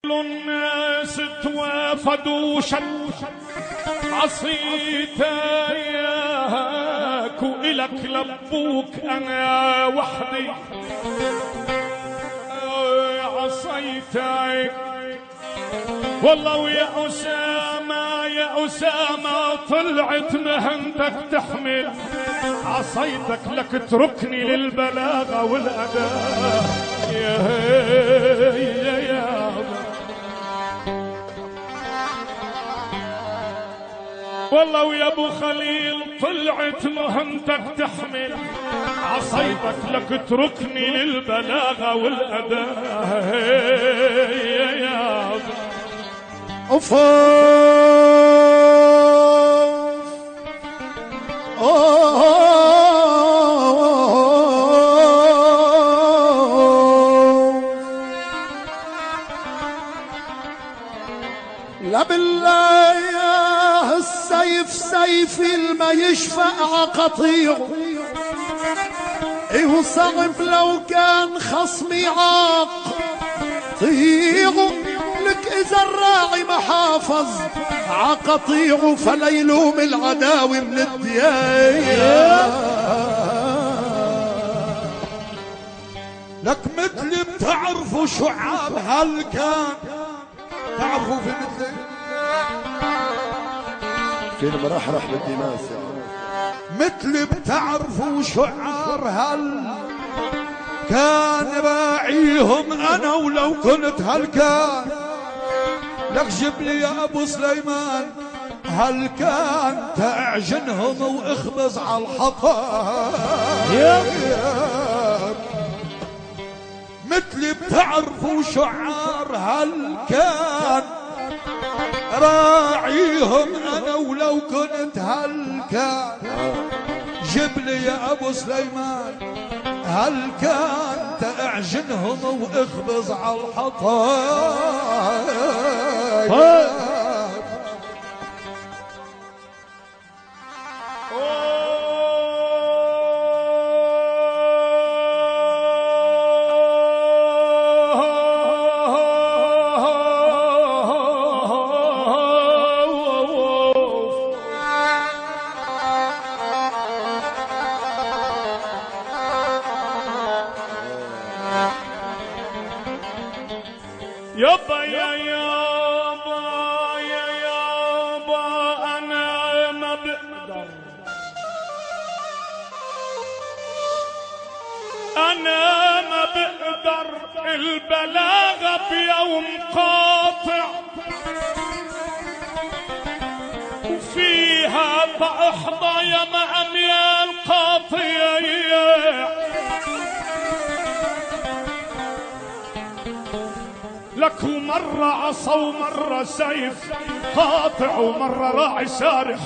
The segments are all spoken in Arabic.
الناس توافدوا عصيتك وإلك لبوك أنا وحدي عصيتك والله ويا أسامة يا أسامة طلعت مهنتك تحمل عصيتك لك اتركني للبلاغة والأداء يا والله ويا ابو خليل طلعت مهنتك تحمل عصيتك لك اتركني للبلاغة والأداء يا لا بالله يا السيف سيفي الما يشفع قطيع ايه صعب لو كان خصمي عاق طيعه لك اذا الراعي محافظ عقطيعه فلا يلوم العداوي من الديايا لك مثلي بتعرفوا شعاب هالكان تعرفوا في مثلي فيلم رحرح بالدماس مثلي بتعرفوا شعار هل كان باعيهم انا ولو كنت هالكان لك جيب لي يا ابو سليمان هل كان تعجنهم واخبز على الحطام مثلي بتعرفوا شعار هل كان راعيهم انا ولو كنت هل كان جيب لي يا ابو سليمان هل كان تعجنهم واخبز على الحطام يابا يا يابا يا يابا أنا ما بقدر أنا ما بقدر البلاغة بيوم قاطع وفيها بأحضى يا أميال قاطعة لك مرة عصا ومرة سيف قاطع ومرة راعي سارح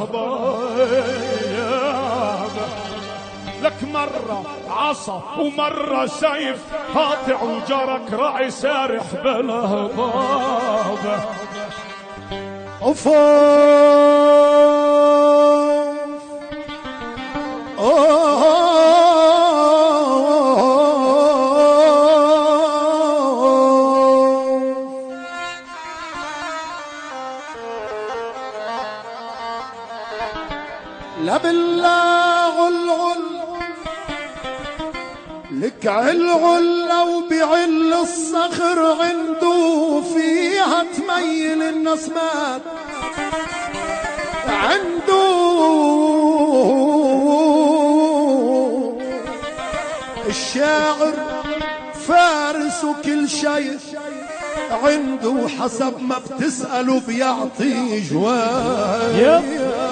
بالهضاب لك مرة عصا ومرة سيف قاطع وجارك راعي سارح بالهضاب لا بالله العل لك علعل لو بعل الصخر عنده فيها تميل النسمات عنده الشاعر فارس وكل شيء عنده حسب ما بتسأله بيعطي جواب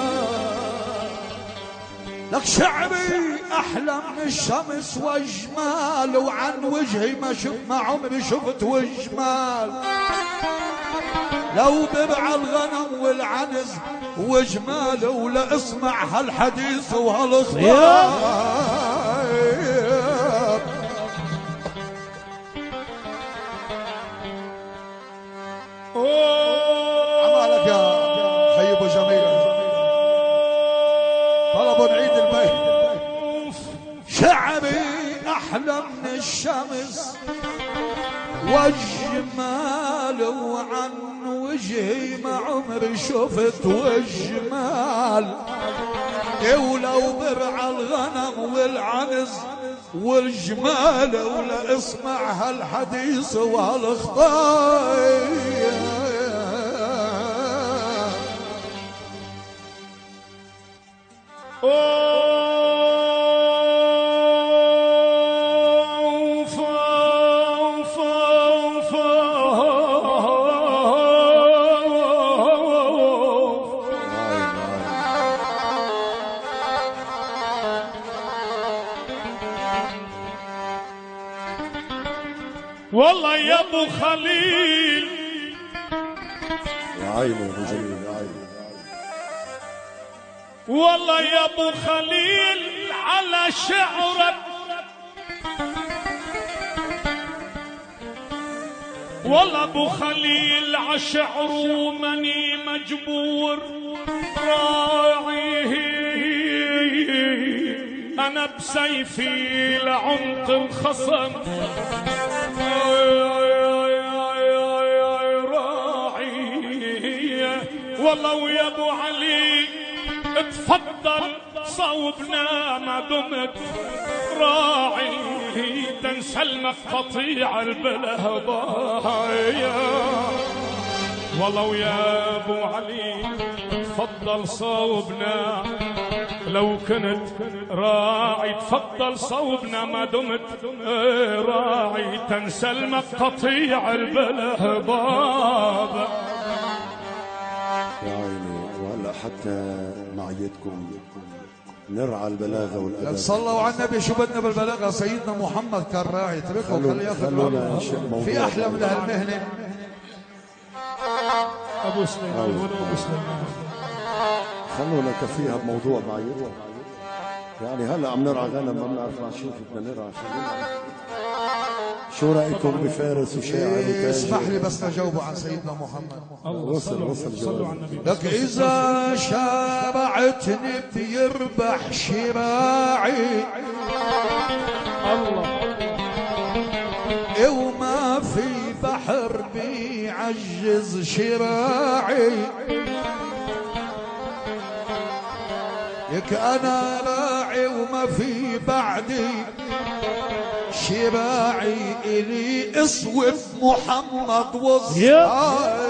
لك شعبي احلى من الشمس واجمال وعن وجهي ما عمري شفت وجمال لو ببع الغنم والعنز وجمال ولا اسمع هالحديث وهالخطاب عمالك يا خيب وجميل طلبوا نعيد البيت شعبي احلى من الشمس والجمال وعن وجهي ما عمري شفت والجمال، ولو برع الغنم والعنز والجمال، ولا اسمع هالحديث وهالخطايا. والله يا ابو خليل يا عيني ابو جميل يا عيني. والله يا ابو خليل على شعرك، والله ابو خليل عشعره ماني مجبور راعيه، انا بسيفي لعمق الخصم راعي. والله ويا ابو علي تفضل صوبنا ما دمت راعي، تنسلمك قطيع البلهضايا. والله ويا ابو علي تفضل صوبنا لو كنت راعي، تفضل صوبنا ما دمت راعي، تنسلمك قطيع البلهضايا. يا عيني. وهلا حتى معيتكم نرعى البلاغه والادب. صلوا على النبي. شو بدنا بالبلاغه؟ سيدنا محمد كان راعي، اتركه خليه ياخذ في احلى من هالمهنه. ابو سليمان ابو سليمان خلونا كفيها بموضوع معيتها. يعني هلا عم نرعى غنم ما بنعرف مع شو بدنا نرعى. شو رايكم بفارس وشاعر وتاجر؟ اسمح لي بس نجاوبه عن سيدنا محمد. وصل صلوا على النبي. لك اذا شابعتني بيربح شراعي، الله وما في بحر بيعجز شراعي، لك انا راعي وما في بعدي شراعي، إلي اصوف محمد والصحابة.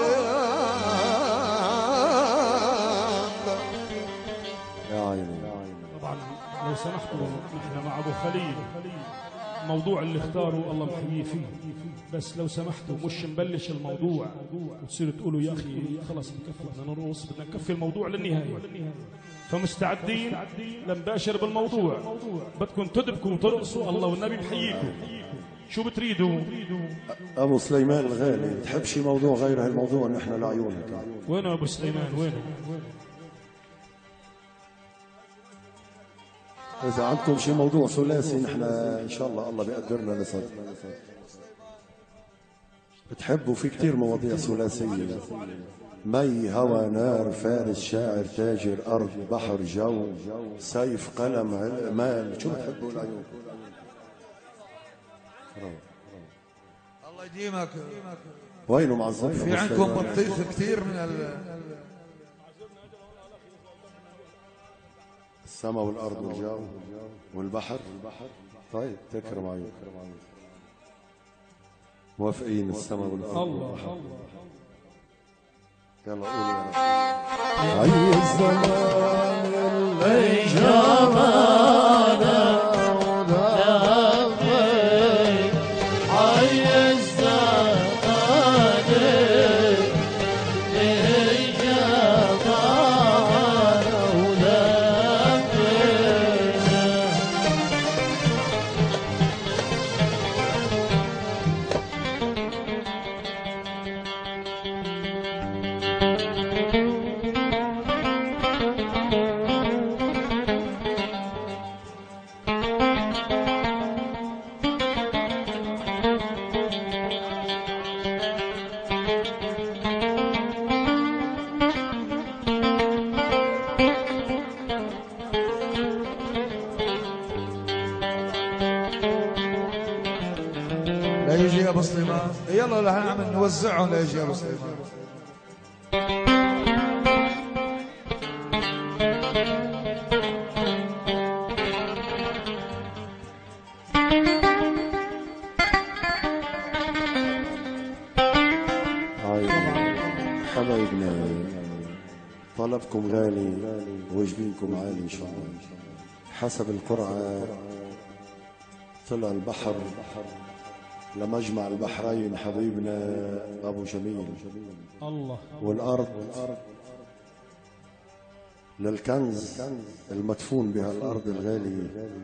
يا عيني. طبعا لو سمحتوا نحن مع ابو خليل، الموضوع اللي اختاره الله محييه فيه، بس لو سمحتوا مش نبلش الموضوع وتصيروا تقولوا يا اخي خلص بكفي بدنا نرقص، بدنا نكفي الموضوع للنهايه. فمستعدين لنباشر بالموضوع، بدكم تدبكوا وترقصوا الله والنبي بحييكم. شو بتريدوا؟ ابو سليمان الغالي، بتحب شي موضوع غير هالموضوع نحن لعيونك؟ وينه ابو سليمان وينه؟ اذا عندكم شي موضوع ثلاثي نحن ان شاء الله الله بيقدرنا لصد. بتحبوا في كتير مواضيع ثلاثيه: مي، هوى، نار، فارس، شاعر، تاجر، أرض، بحر، جو، سيف، قلم، مال. شو بتحبوا العيون؟ الله يديمك. وينه معظم؟ في عندكم بطيخ كثير من السماء والأرض والجو والبحر. طيب تكرم عيون. موافقين السماء والأرض والبحر. يلا قولوا يا رب. عي الزمان اللي جمانا ودافي، عي الزمان اللي جمانا ودافينا. يلا هنعمل نوزعهم ليش يا ابو سليمان. حبايبنا طلبكم غالي وجبينكم عالي ان شاء الله. حسب القرعه طلع البحر لمجمع البحرين حبيبنا ابو جميل الله، والارض للكنز المدفون بها الارض الغاليه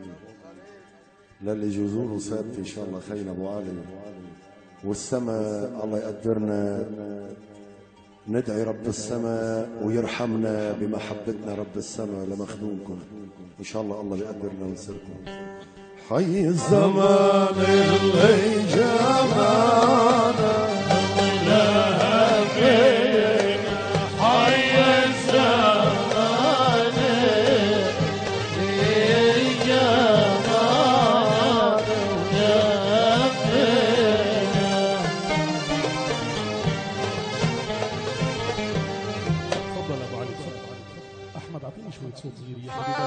للي جذوره ثابته ان شاء الله خينا ابو علي. والسماء الله يقدرنا ندعي رب السماء ويرحمنا بمحبتنا رب السماء لمخدومكم ان شاء الله. الله بيقدرنا وينصركم. حي الزمان اللي جمعنا لا فينا، حي الزمان اللي جمعنا لا فينا. تفضل ابو علي، تفضل احمد، اعطيني شويه صوت صغير يا حبيبي.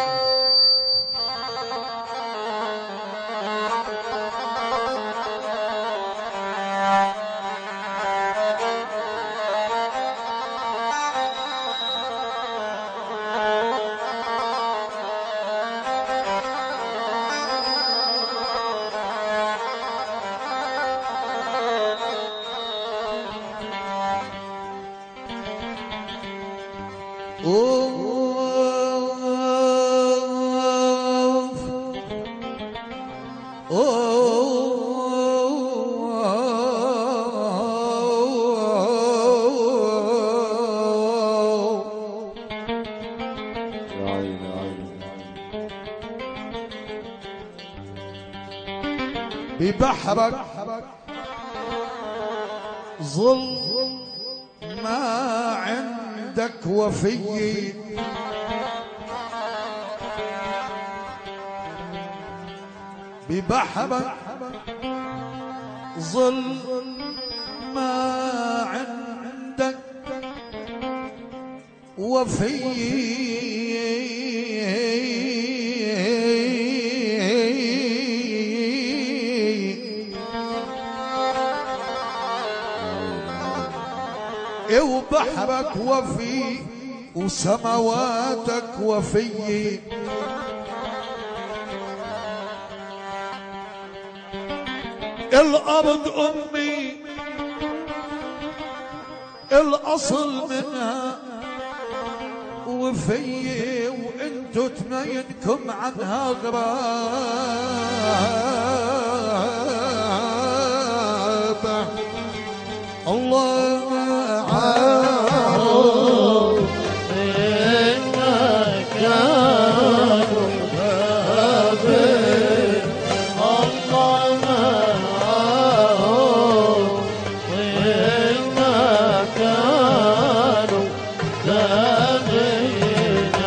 ببحرك ظل ما عندك وفي، ببحرك ظل ما عندك وفي، وبحرك وفي وسماواتك وفي. الأرض أمي الأصل منها وفي، وانتو تنينكم عنها غرابة. الله عارف إنك كانوا بابي، الله معاهم وإنك كانوا بابينا.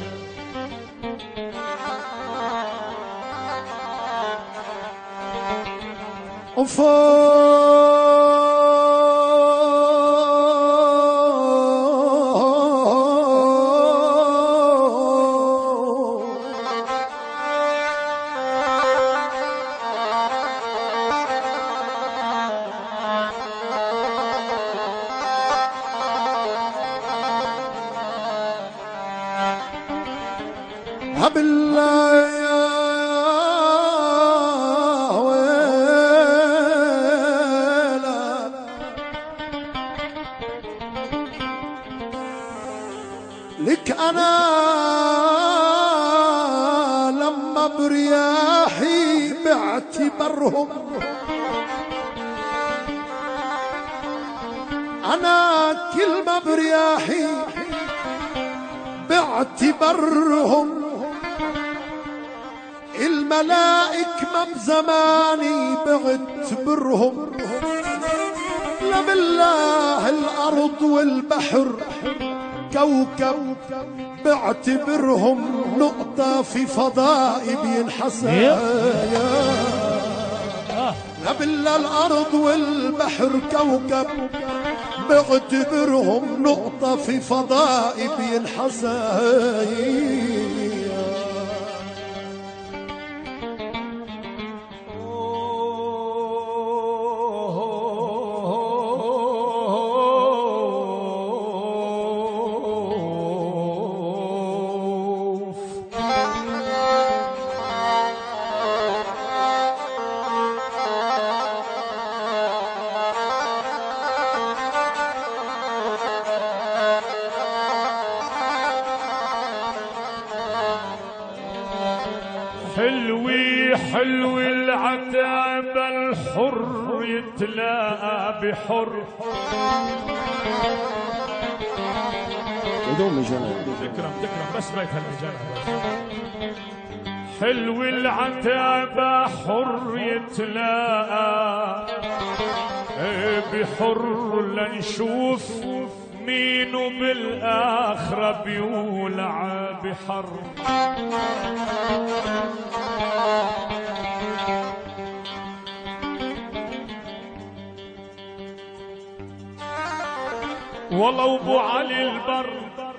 بالله يا ويلا لك أنا لما برياحي بعتبرهم، أنا كلمة برياحي بعتبرهم، الملائك ما بزماني بعتبرهم، لا بالله الأرض والبحر كوكب بعتبرهم، نقطة في فضائي بينحسب. نبلا الأرض والبحر كوكب بعتبرهم نقطة في فضائي بينحسن. حلوي حلوي العتاب الحر يتلاقى بحر. بدون مجنة تكرم بس بيت هالمجنة بس. حلوي العتاب حر يتلاقى بحر لنشوف مينو بالآخرة بيولع بحر. والله ابو علي البر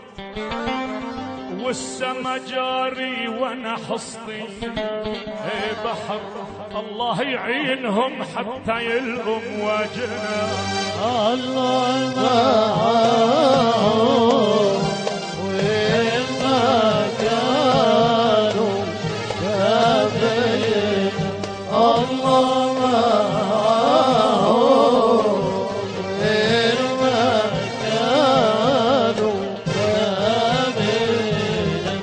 والسما جاري وانا حصتي بحر. الله يعينهم حتى يلقم وجهنا. الله معاهم وين ما كانوا كافرين. الله معاهم وين ما كانوا كافرين.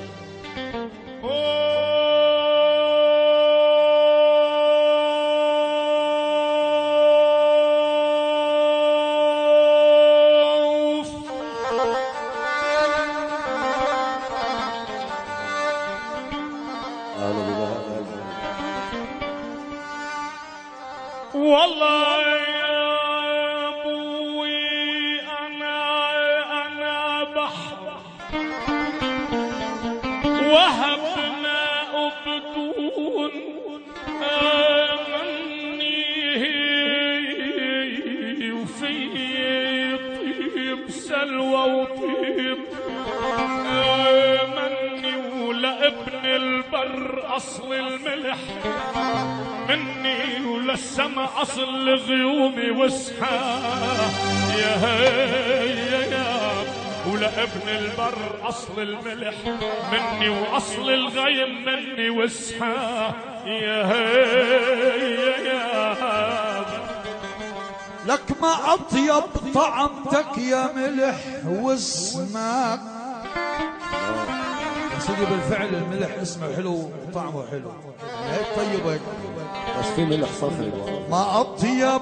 والله يا ابوي انا بحر وهبنا بدون مني وفي طيب سلوى وطيب مني ولابن البر اصل الملح مني وللسما اصل غيومي وسحاب. يا ولابن البر اصل الملح مني واصل الغيم مني وسحاب. يا لك ما أطيب طعمتك يا ملح واسمك. يا سيدي بالفعل الملح اسمه حلو وطعمه حلو هيك طيب هيك بس في ملح صفري. ما أطيب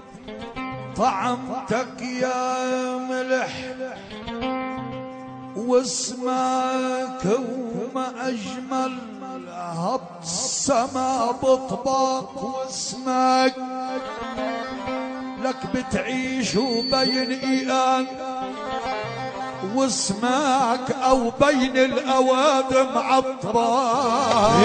طعمتك يا ملح واسمك وما أجمل هبط السما بطباق واسمك. لك بتعيش وبين إيان واسمك أو بين الأوادم عطران.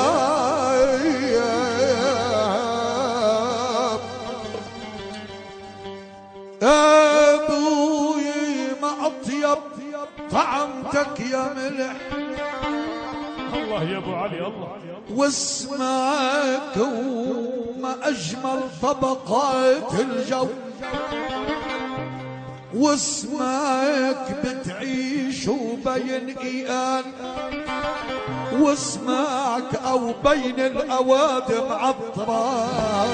أبوي ما أطيب طعمتك يا ملح. الله يا ابو علي الله واسمك وما أجمل طبقات الجو واسمك بتعيش وبين إيان واسمك أو بين الأوادم عطران.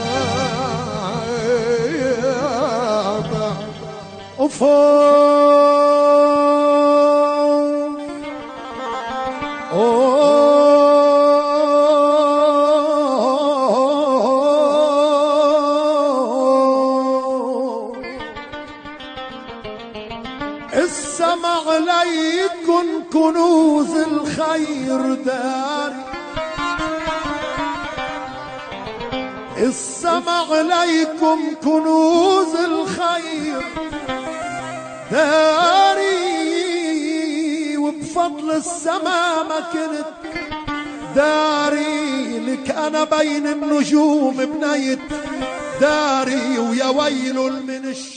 السما عليكم كنوز الخير داري. السما عليكم كنوز الخير داري. وبفضل السما ما كنت داري لك أنا بين النجوم بنيت داري ويا ويل من